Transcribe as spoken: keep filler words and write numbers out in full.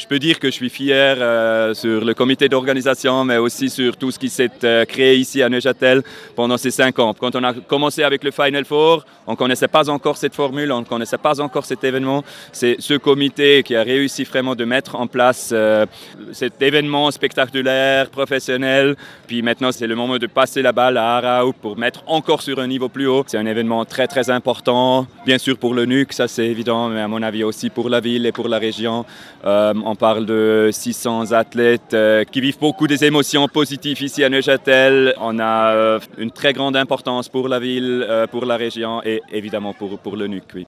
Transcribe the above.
peux dire que je suis fier euh, sur le comité d'organisation, mais aussi sur tout ce qui s'est euh, créé ici à Neuchâtel pendant ces cinq ans. Quand on a commencé avec le Final Four, on ne connaissait pas encore cette formule, on ne connaissait pas encore cet événement. C'est ce comité qui a réussi vraiment de mettre en place euh, cet événement spectaculaire, professionnel. Puis maintenant, c'est le moment de passer la balle à Aarau pour mettre encore sur un niveau plus haut. C'est un événement très, très important, bien sûr pour le N U C, ça c'est évident, mais à mon avis aussi pour la ville et pour la région. Euh, on parle de six cents athlètes euh, qui vivent beaucoup des émotions positives ici à Neuchâtel. On a euh, une très grande importance pour la ville, euh, pour la région et évidemment pour, pour le N U C. Oui.